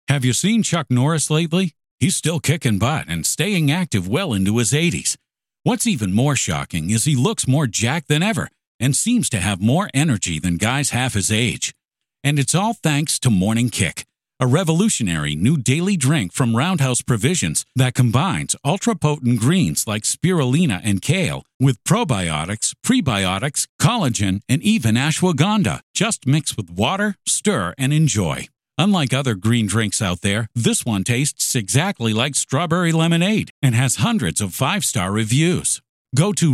Have you seen Chuck Norris lately? He's still kicking butt and staying active well into his 80s. What's even more shocking is he looks more jacked than ever and seems to have more energy than guys half his age. And it's all thanks to Morning Kick, a revolutionary new daily drink from Roundhouse Provisions that combines ultra-potent greens like spirulina and kale with probiotics, prebiotics, collagen, and even ashwagandha. Just mix with water, stir, and enjoy. Unlike other green drinks out there, this one tastes exactly like strawberry lemonade and has hundreds of 5-star reviews. Go to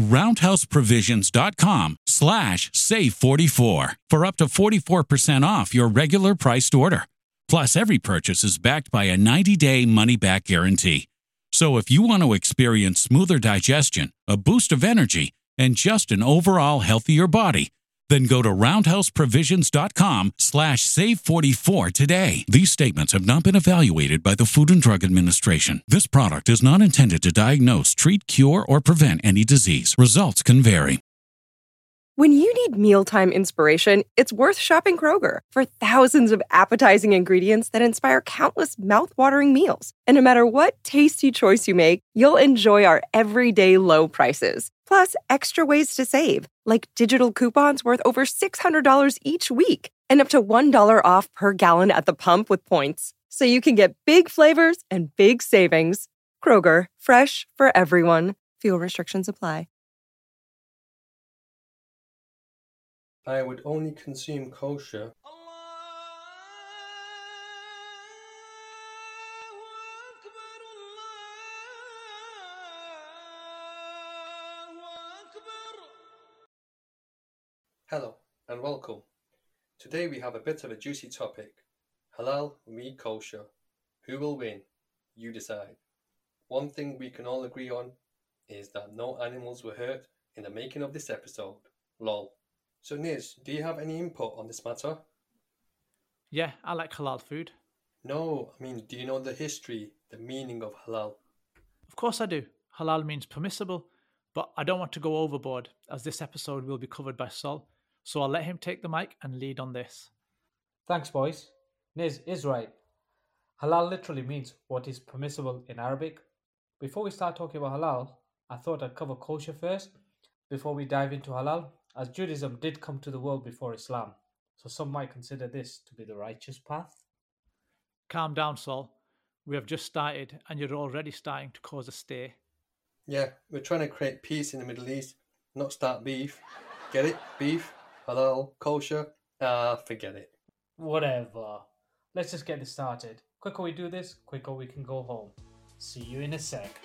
roundhouseprovisions.com/save44 for up to 44% off your regular priced order. Plus, every purchase is backed by a 90-day money-back guarantee. So if you want to experience smoother digestion, a boost of energy, and just an overall healthier body, then go to roundhouseprovisions.com/save44 today. These statements have not been evaluated by the Food and Drug Administration. This product is not intended to diagnose, treat, cure, or prevent any disease. Results can vary. When you need mealtime inspiration, it's worth shopping Kroger for thousands of appetizing ingredients that inspire countless mouth-watering meals. And no matter what tasty choice you make, you'll enjoy our everyday low prices. Plus, extra ways to save, like digital coupons worth over $600 each week and up to $1 off per gallon at the pump with points. So you can get big flavors and big savings. Kroger, fresh for everyone. Fuel restrictions apply. I would only consume kosher. Hello and welcome. Today we have a bit of a juicy topic. Halal v kosher. Who will win? You decide. One thing we can all agree on is that no animals were hurt in the making of this episode. Lol. So Niz, do you have any input on this matter? Yeah, I like halal food. No, I mean, do you know the history, the meaning of halal? Of course I do. Halal means permissible, but I don't want to go overboard as this episode will be covered by Sol, so I'll let him take the mic and lead on this. Thanks, boys. Niz is right. Halal literally means what is permissible in Arabic. Before we start talking about halal, I thought I'd cover kosher first before we dive into halal, as Judaism did come to the world before Islam, so some might consider this to be the righteous path. Calm down, Sol. We have just started and you're already starting to cause a stir. Yeah, we're trying to create peace in the Middle East, not start beef. Get it? Beef, halal, kosher. Forget it. Whatever. Let's just get this started. Quicker we do this, quicker we can go home. See you in a sec.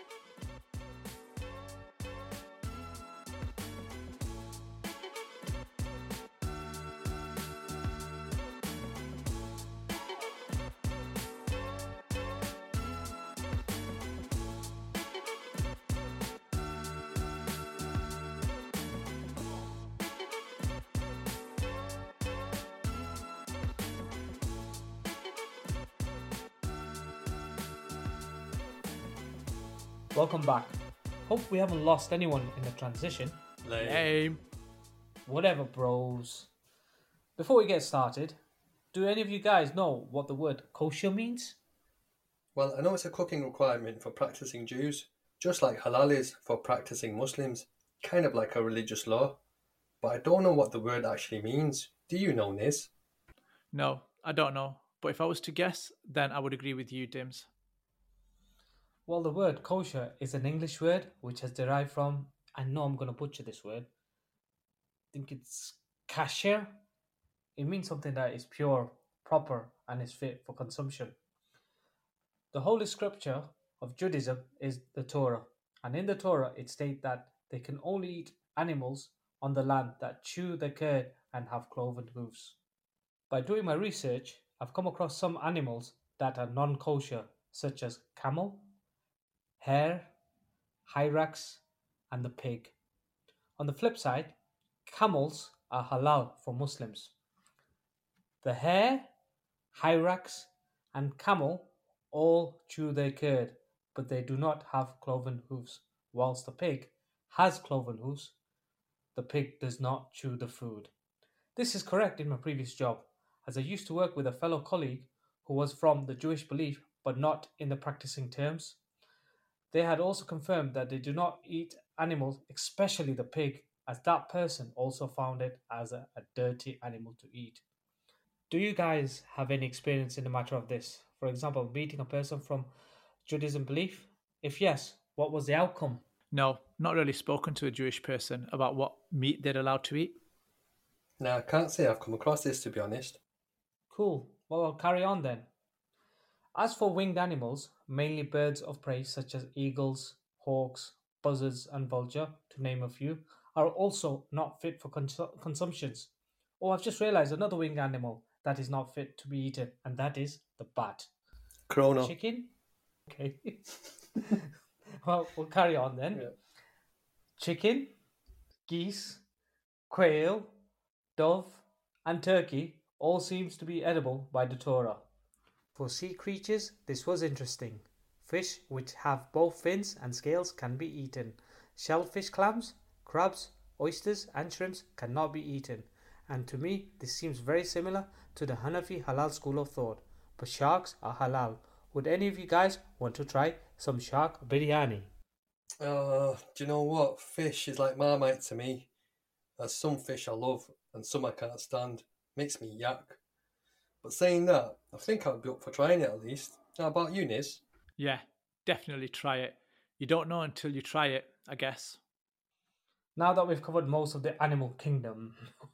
Welcome back. Hope we haven't lost anyone in the transition. Lame. Whatever, bros. Before we get started, do any of you guys know what the word kosher means? Well, I know it's a cooking requirement for practicing Jews, just like halal is for practicing Muslims, kind of like a religious law. But I don't know what the word actually means. Do you know, Niz? No, I don't know. But if I was to guess, then I would agree with you, Dims. Well, the word kosher is an English word which has derived from, I know I'm going to butcher this word, I think it's kasher. It means something that is pure, proper, and is fit for consumption. The holy scripture of Judaism is the Torah, and in the Torah it states that they can only eat animals on the land that chew the cud and have cloven hooves. By doing my research, I've come across some animals that are non-kosher, such as camel, hare, hyrax, and the pig. On the flip side, camels are halal for Muslims. The hare, hyrax, and camel all chew their cud, but they do not have cloven hooves, whilst the pig has cloven hooves. The pig does not chew the food. This is correct in my previous job, as I used to work with a fellow colleague who was from the Jewish belief but not in the practicing terms. They had also confirmed that they do not eat animals, especially the pig, as that person also found it as a dirty animal to eat. Do you guys have any experience in the matter of this? For example, meeting a person from Judaism belief? If yes, what was the outcome? No, not really spoken to a Jewish person about what meat they're allowed to eat. Now, I can't say I've come across this, to be honest. Cool. Well, I'll carry on then. As for winged animals, mainly birds of prey such as eagles, hawks, buzzards, and vulture, to name a few, are also not fit for consumptions. Oh, I've just realized another winged animal that is not fit to be eaten, and that is the bat. Chrono. Chicken? Okay. Well, we'll carry on then. Yeah. Chicken, geese, quail, dove, and turkey all seems to be edible by the Torah. For sea creatures, this was interesting. Fish which have both fins and scales can be eaten. Shellfish, clams, crabs, oysters, and shrimps cannot be eaten. And to me, this seems very similar to the Hanafi halal school of thought. But sharks are halal. Would any of you guys want to try some shark biryani? Do you know what? Fish is like Marmite to me. There's some fish I love and some I can't stand. Makes me yak. But saying that, I think I'd be up for trying it at least. How about you, Niz? Yeah, definitely try it. You don't know until you try it, I guess. Now that we've covered most of the animal kingdom,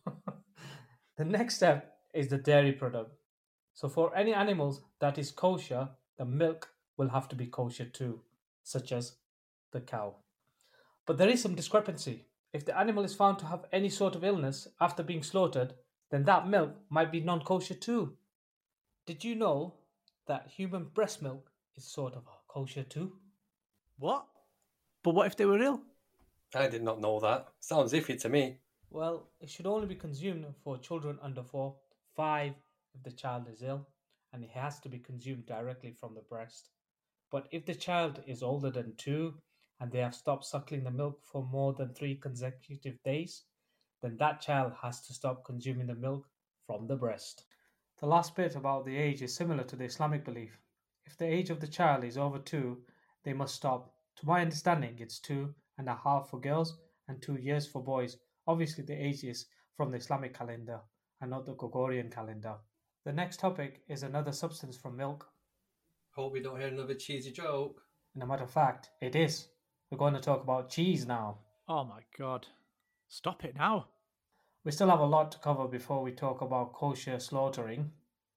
the next step is the dairy product. So for any animals that is kosher, the milk will have to be kosher too, such as the cow. But there is some discrepancy. If the animal is found to have any sort of illness after being slaughtered, then that milk might be non-kosher too. Did you know that human breast milk is sort of kosher too? What? But what if they were ill? I did not know that. Sounds iffy to me. Well, it should only be consumed for children under 4, 5 if the child is ill, and it has to be consumed directly from the breast. But if the child is older than 2 and they have stopped suckling the milk for more than 3 consecutive days, then that child has to stop consuming the milk from the breast. The last bit about the age is similar to the Islamic belief. If the age of the child is over 2, they must stop. To my understanding, it's 2.5 for girls and 2 years for boys. Obviously, the age is from the Islamic calendar and not the Gregorian calendar. The next topic is another substance from milk. Hope we don't hear another cheesy joke. And a matter of fact, it is. We're going to talk about cheese now. Oh my god. Stop it now. We still have a lot to cover before we talk about kosher slaughtering.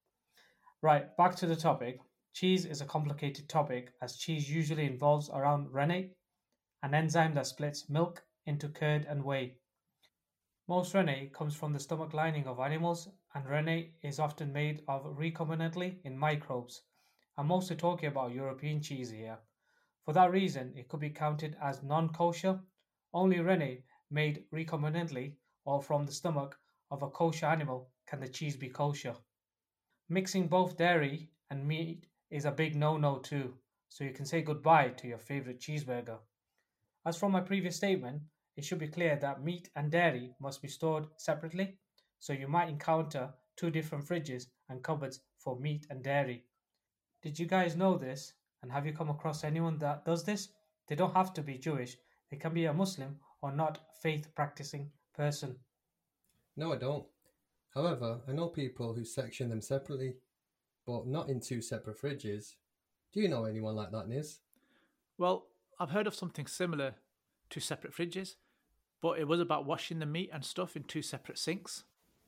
Right, back to the topic. Cheese is a complicated topic as cheese usually involves around rennet, an enzyme that splits milk into curd and whey. Most rennet comes from the stomach lining of animals, and rennet is often made of recombinantly in microbes. I'm mostly talking about European cheese here. For that reason, it could be counted as non-kosher. Only rennet made recombinantly or from the stomach of a kosher animal can the cheese be kosher. Mixing both dairy and meat is a big no-no too, so you can say goodbye to your favorite cheeseburger. As from my previous statement, it should be clear that meat and dairy must be stored separately, so you might encounter 2 different fridges and cupboards for meat and dairy. Did you guys know this? And have you come across anyone that does this? They don't have to be Jewish, they can be a Muslim or not faith practicing person. No, I don't. However, I know people who section them separately, but not in 2 separate fridges. Do you know anyone like that, Niz? Well, I've heard of something similar to separate fridges, but it was about washing the meat and stuff in 2 separate sinks.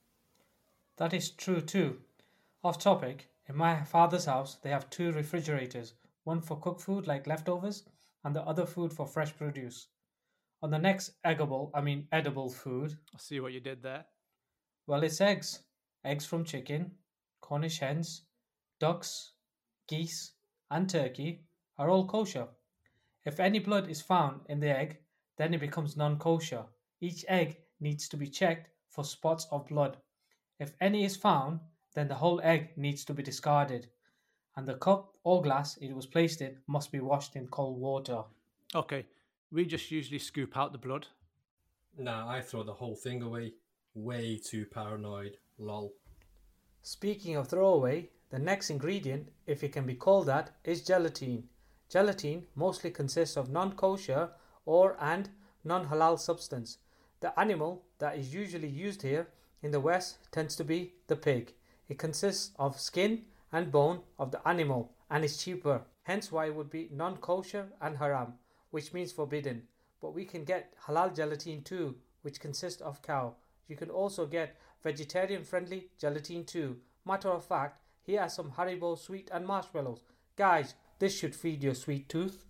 That is true too. Off topic, in my father's house, they have 2 refrigerators, one for cooked food like leftovers, and the other food for fresh produce. On the next edible food, I see what you did there. well, it's eggs. Eggs from chicken, Cornish hens, ducks, geese, and turkey are all kosher. If any blood is found in the egg, then it becomes non-kosher. Each egg needs to be checked for spots of blood. If any is found, then the whole egg needs to be discarded, and the cup or glass it was placed in must be washed in cold water. Okay, we just usually scoop out the blood. Nah, I throw the whole thing away. Way too paranoid. Lol. Speaking of throwaway, The next ingredient, if it can be called that, is gelatin. Gelatin mostly consists of non-kosher and non-halal substance. The animal that is usually used here in the West tends to be the pig. It consists of skin and bone of the animal and is cheaper, hence why it would be non-kosher and haram, which means forbidden. But we can get halal gelatin too, which consists of cow. You can also get vegetarian friendly gelatin too. Matter of fact, here are some Haribo sweet and marshmallows. Guys, this should feed your sweet tooth.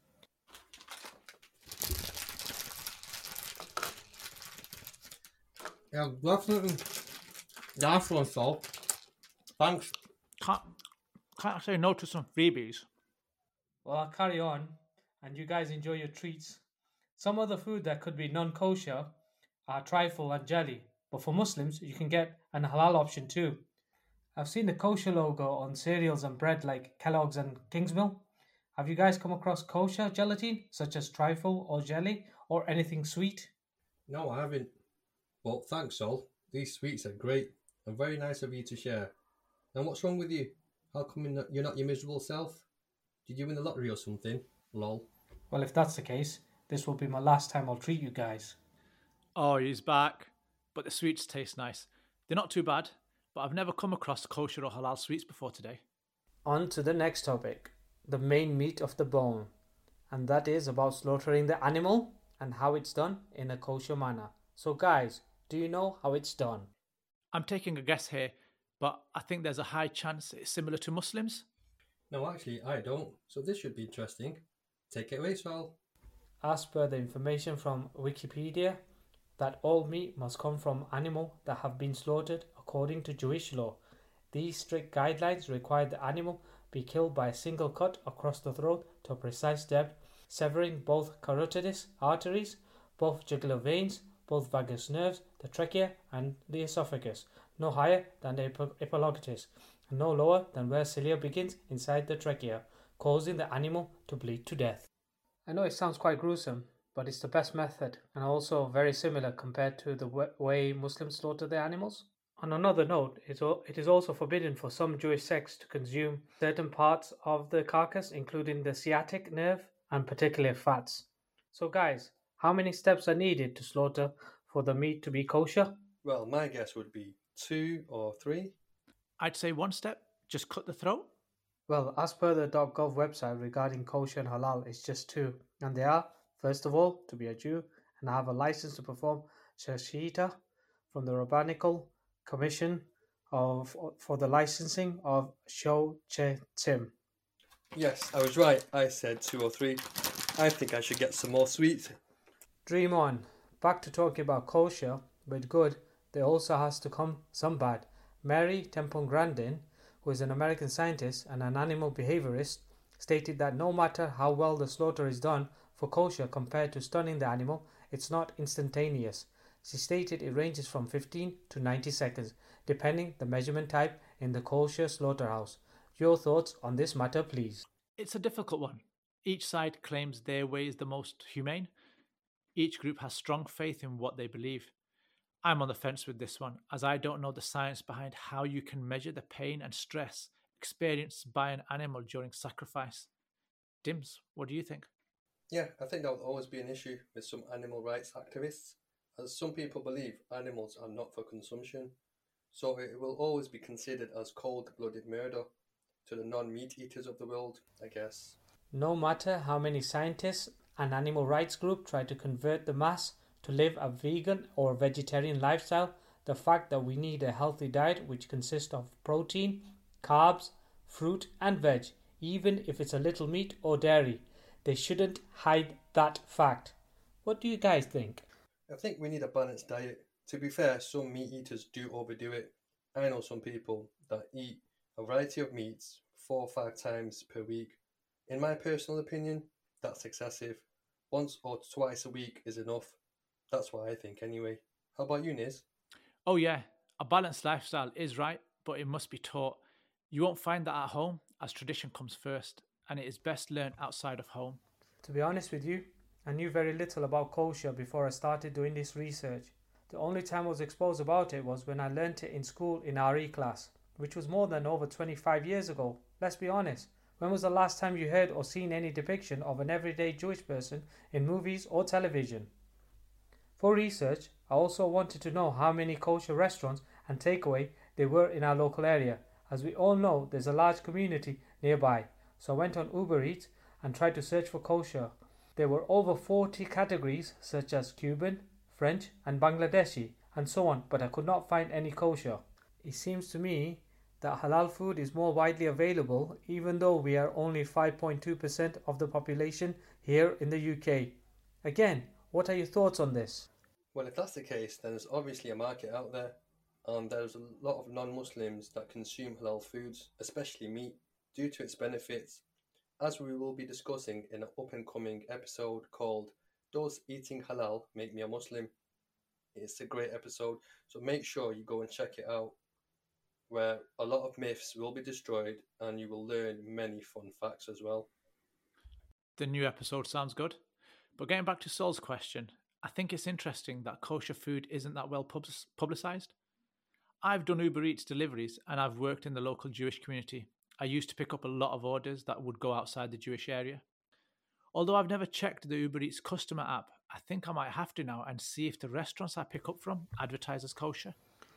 Yeah, definitely. Nice one, Sol. Thanks. Can't say no to some freebies. Well, I'll carry on and you guys enjoy your treats. Some other food that could be non-kosher are trifle and jelly, but for Muslims you can get an halal option too. I've seen the kosher logo on cereals and bread like Kellogg's and Kingsmill. Have you guys come across kosher gelatin such as trifle or jelly or anything sweet? No, I haven't. Well, thanks, Sol. These sweets are great and very nice of you to share. And what's wrong with you? How come you're not your miserable self? Did you win the lottery or something? Lol. Well, if that's the case, this will be my last time I'll treat you guys. Oh, he's back. But the sweets taste nice. They're not too bad, but I've never come across kosher or halal sweets before today. On to the next topic, the main meat of the bone. And that is about slaughtering the animal and how it's done in a kosher manner. So guys, do you know how it's done? I'm taking a guess here, but I think there's a high chance it's similar to Muslims. No, actually, I don't. So this should be interesting. Take it away, Sol. As per the information from Wikipedia, that all meat must come from animals that have been slaughtered according to Jewish law. These strict guidelines require the animal be killed by a single cut across the throat to a precise depth, severing both carotid arteries, both jugular veins, both vagus nerves, the trachea and the esophagus, no higher than the epiglottis, and no lower than where cilia begins inside the trachea, causing the animal to bleed to death. I know it sounds quite gruesome, but it's the best method and also very similar compared to the way Muslims slaughter their animals. On another note, it is also forbidden for some Jewish sects to consume certain parts of the carcass, including the sciatic nerve and particular fats. So guys, how many steps are needed to slaughter for the meat to be kosher? Well, my guess would be 2 or 3. I'd say one step, just cut the throat. Well, as per the .gov website regarding kosher and halal, it's just 2. And they are, first of all, to be a Jew and have a license to perform shashita from the Rabbinical Commission for the licensing of shochetim. Yes, I was right. I said 2 or 3. I think I should get some more sweets. Dream on. Back to talking about kosher, but good, there also has to come some bad. Mary Tempon Grandin, who is an American scientist and an animal behaviorist, stated that no matter how well the slaughter is done for kosher compared to stunning the animal, it's not instantaneous. She stated it ranges from 15 to 90 seconds, depending the measurement type in the kosher slaughterhouse. Your thoughts on this matter, please. It's a difficult one. Each side claims their way is the most humane. Each group has strong faith in what they believe. I'm on the fence with this one, as I don't know the science behind how you can measure the pain and stress experienced by an animal during sacrifice. Dims, what do you think? Yeah, I think that will always be an issue with some animal rights activists, as some people believe animals are not for consumption, so it will always be considered as cold-blooded murder to the non-meat eaters of the world, I guess. No matter how many scientists and animal rights groups try to convert the mass to live a vegan or vegetarian lifestyle, the fact that we need a healthy diet which consists of protein, carbs, fruit and veg, even if it's a little meat or dairy, they shouldn't hide that fact. What do you guys think? I think we need a balanced diet. To be fair, some meat eaters do overdo it. I know some people that eat a variety of meats 4 or 5 times per week. In my personal opinion, that's excessive. Once or twice a week is enough. That's what I think anyway. How about you, Niz? Oh yeah, a balanced lifestyle is right, but it must be taught. You won't find that at home, as tradition comes first, and it is best learned outside of home. To be honest with you, I knew very little about kosher before I started doing this research. The only time I was exposed about it was when I learnt it in school in RE class. which was more than over 25 years ago. Let's be honest. When was the last time you heard or seen any depiction of an everyday Jewish person in movies or television? For research, I also wanted to know how many kosher restaurants and takeaway there were in our local area. As we all know, there's a large community nearby. So I went on Uber Eats and tried to search for kosher. There were over 40 categories such as Cuban, French and Bangladeshi and so on, but I could not find any kosher. It seems to me that halal food is more widely available even though we are only 5.2% of the population here in the UK. Again, what are your thoughts on this? Well, if that's the case, then there's obviously a market out there, and there's a lot of non-Muslims that consume halal foods, especially meat, due to its benefits, as we will be discussing in an up-and-coming episode called Does Eating Halal Make Me a Muslim? It's a great episode, so make sure you go and check it out, where a lot of myths will be destroyed and you will learn many fun facts as well. The new episode sounds good. But getting back to Saul's question, I think it's interesting that kosher food isn't that well publicised. I've done Uber Eats deliveries and I've worked in the local Jewish community. I used to pick up a lot of orders that would go outside the Jewish area. Although I've never checked the Uber Eats customer app, I think I might have to now and see if the restaurants I pick up from advertise as kosher.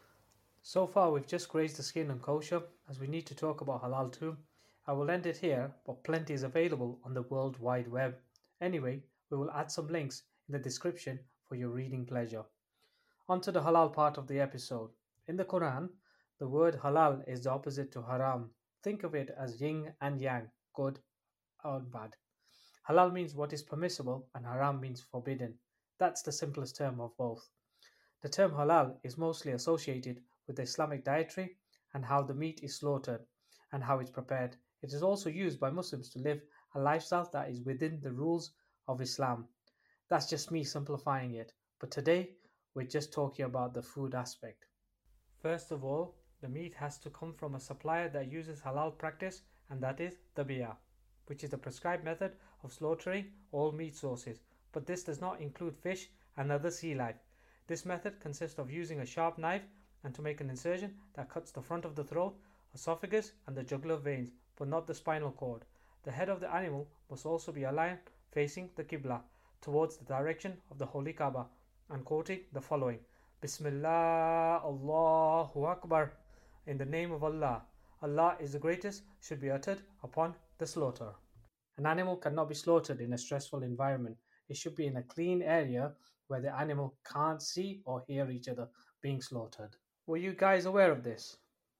So far we've just grazed the skin on kosher, as we need to talk about halal too. I will end it here, but plenty is available on the World Wide Web. Anyway, we will add some links in the description for your reading pleasure. On to the halal part of the episode. In the Quran, the word halal is the opposite to haram. Think of it as yin and yang, good or bad. Halal means what is permissible and haram means forbidden. That's the simplest term of both. The term halal is mostly associated with the Islamic dietary and how the meat is slaughtered and how it's prepared. It is also used by Muslims to live a lifestyle that is within the rules of Islam. That's just me simplifying it, but today we're just talking about the food aspect. First of all, the meat has to come from a supplier that uses halal practice, and that is dhabiyah, which is the prescribed method of slaughtering all meat sources, but this does not include fish and other sea life. This method consists of using a sharp knife and to make an incision that cuts the front of the throat, esophagus and the jugular veins, but not the spinal cord. The head of the animal must also be aligned facing the Qibla, towards the direction of the Holy Kaaba, and quoting the following: Bismillah, Allahu Akbar, in the name of Allah. Allah is the greatest, should be uttered upon the slaughter. An animal cannot be slaughtered in a stressful environment. It should be in a clean area where the animal can't see or hear each other being slaughtered. Were you guys aware of this?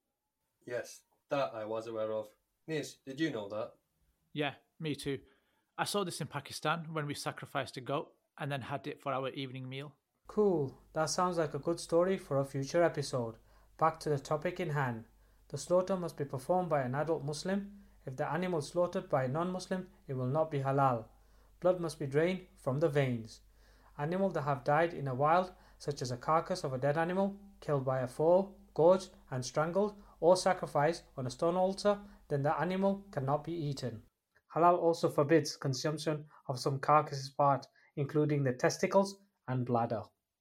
Yes, that I was aware of. Niz, did you know that? Yeah, me too. I saw this in Pakistan when we sacrificed a goat and then had it for our evening meal. Cool, that sounds like a good story for a future episode. Back to the topic in hand. The slaughter must be performed by an adult Muslim. If the animal is slaughtered by a non-Muslim, it will not be halal. Blood must be drained from the veins. Animals that have died in a wild, such as a carcass of a dead animal, killed by a foal, gorged and strangled, or sacrificed on a stone altar, then the animal cannot be eaten. Halal also forbids consumption of some carcasses part, including the testicles and bladder.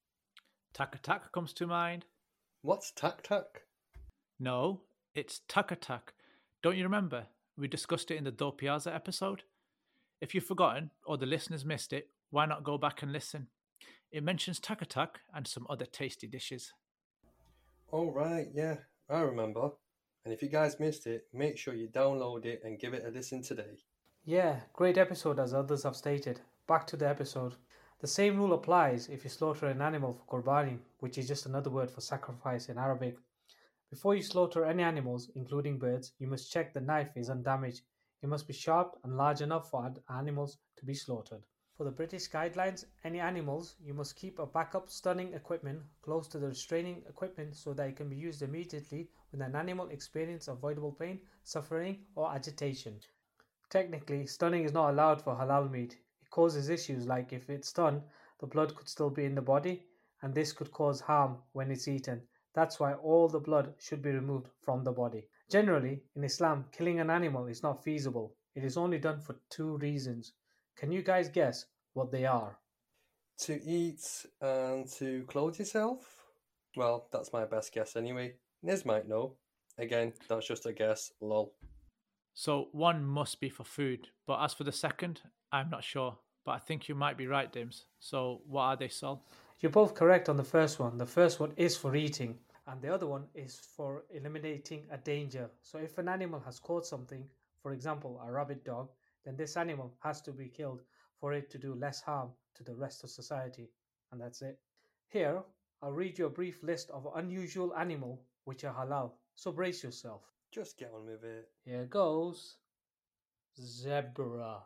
Tak comes to mind. What's tak? No, it's takatak. Don't you remember? We discussed it in the Do Piazza episode. If you've forgotten or the listeners missed it, why not go back and listen? It mentions takatak and some other tasty dishes. Oh right, yeah, I remember. And if you guys missed it, make sure you download it and give it a listen today. Yeah, great episode as others have stated. Back to the episode. The same rule applies if you slaughter an animal for qurbani, which is just another word for sacrifice in Arabic. Before you slaughter any animals, including birds, you must check the knife is undamaged. It must be sharp and large enough for animals to be slaughtered. For the British guidelines, any animals, you must keep a backup stunning equipment close to the restraining equipment so that it can be used immediately when an animal experiences avoidable pain, suffering or agitation. Technically, stunning is not allowed for halal meat. It causes issues like if it's stunned, the blood could still be in the body and this could cause harm when it's eaten. That's why all the blood should be removed from the body. Generally, in Islam, killing an animal is not feasible. It is only done for two reasons. Can you guys guess what they are? To eat and to clothe yourself? Well, that's my best guess anyway. Niz might know. Again, that's just a guess, lol. So one must be for food, but as for the second, I'm not sure. But I think you might be right, Dims. So what are they, Sol? You're both correct on the first one. The first one is for eating, and the other one is for eliminating a danger. So if an animal has caught something, for example, a rabid dog, then this animal has to be killed for it to do less harm to the rest of society. And that's it. Here, I'll read you a brief list of unusual animals which are halal. So brace yourself. Just get on with it. Here goes. Zebra,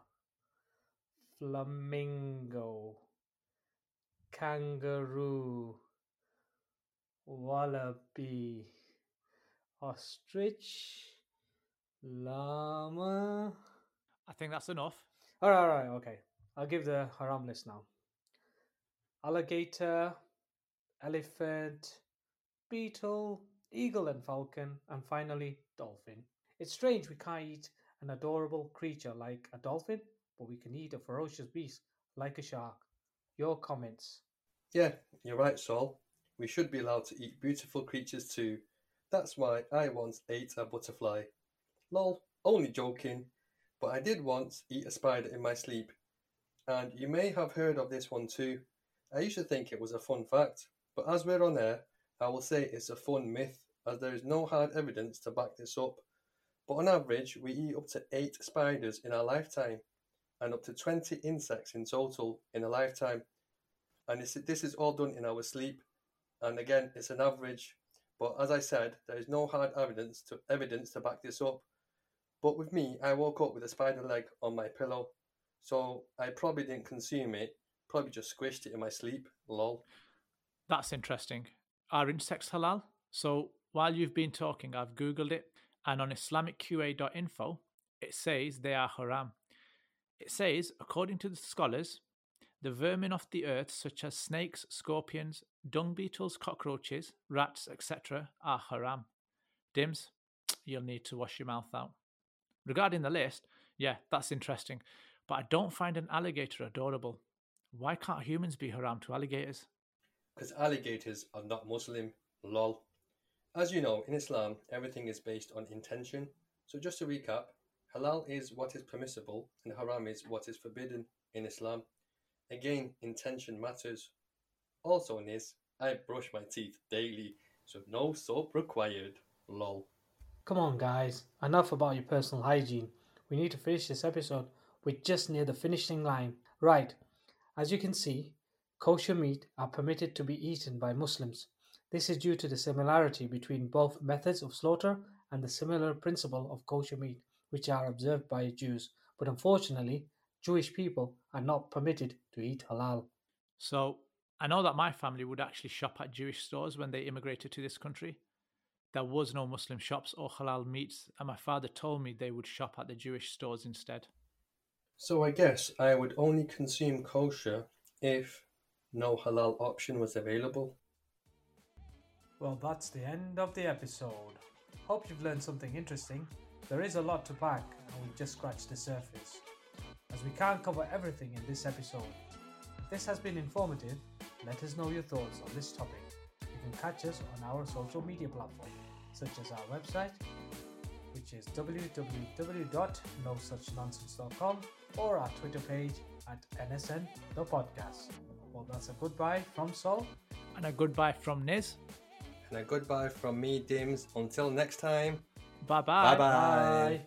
flamingo, kangaroo, wallaby, ostrich, llama. I think that's enough. All right, okay. I'll give the haram list now. Alligator, elephant, beetle, eagle and falcon, and finally dolphin. It's strange we can't eat an adorable creature like a dolphin, but we can eat a ferocious beast like a shark. Your comments? Yeah, you're right, Sol. We should be allowed to eat beautiful creatures too. That's why I once ate a butterfly. Lol, only joking. But I did once eat a spider in my sleep. And you may have heard of this one too. I used to think it was a fun fact, but as we're on air, I will say it's a fun myth, as there is no hard evidence to back this up. But on average, we eat up to 8 spiders in our lifetime, and up to 20 insects in total in a lifetime. And this is all done in our sleep. And again, it's an average. But as I said, there is no hard evidence to back this up. But with me, I woke up with a spider leg on my pillow. So I probably didn't consume it, probably just squished it in my sleep, lol. That's interesting. Are insects halal? So while you've been talking, I've Googled it, and on IslamicQA.info, it says they are haram. It says, according to the scholars, the vermin of the earth, such as snakes, scorpions, dung beetles, cockroaches, rats, etc., are haram. Dims, you'll need to wash your mouth out. Regarding the list, yeah, that's interesting, but I don't find an alligator adorable. Why can't humans be haram to alligators? Because alligators are not Muslim, lol. As you know, in Islam, everything is based on intention. So just to recap, halal is what is permissible and haram is what is forbidden in Islam. Again, intention matters. Also, Niz, I brush my teeth daily, so no soap required, lol. Come on, guys. Enough about your personal hygiene. We need to finish this episode. We're just near the finishing line. Right. As you can see, kosher meat are permitted to be eaten by Muslims. This is due to the similarity between both methods of slaughter and the similar principle of kosher meat, which are observed by Jews. But unfortunately, Jewish people are not permitted to eat halal. So, I know that my family would actually shop at Jewish stores when they immigrated to this country. There was no Muslim shops or halal meats, and my father told me they would shop at the Jewish stores instead. So I guess I would only consume kosher if no halal option was available. Well, that's the end of the episode. Hope you've learned something interesting. There is a lot to pack, and we've just scratched the surface, as we can't cover everything in this episode. If this has been informative, let us know your thoughts on this topic. You can catch us on our social media platforms, such as our website, which is www.nosuchnonsense.com, or our Twitter page at nsn.podcast. Well, that's a goodbye from Sol. And a goodbye from Niz. And a goodbye from me, Dims. Until next time. Bye-bye. Bye-bye.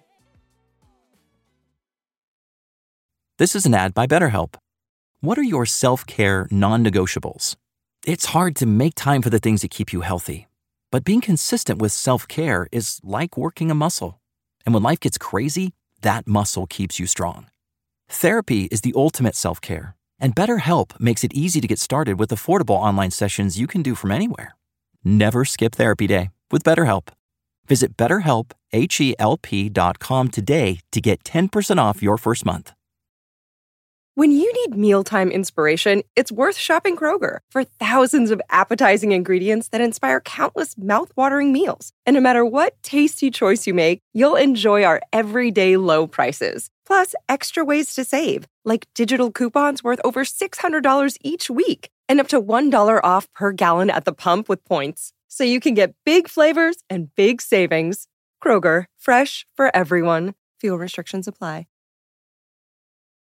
This is an ad by BetterHelp. What are your self-care non-negotiables? It's hard to make time for the things that keep you healthy. But being consistent with self-care is like working a muscle. And when life gets crazy, that muscle keeps you strong. Therapy is the ultimate self-care. And BetterHelp makes it easy to get started with affordable online sessions you can do from anywhere. Never skip therapy day with BetterHelp. Visit BetterHelp.com today to get 10% off your first month. When you need mealtime inspiration, it's worth shopping Kroger for thousands of appetizing ingredients that inspire countless mouthwatering meals. And no matter what tasty choice you make, you'll enjoy our everyday low prices. Plus, extra ways to save, like digital coupons worth over $600 each week and up to $1 off per gallon at the pump with points. so you can get big flavors and big savings. Kroger, fresh for everyone. Fuel restrictions apply.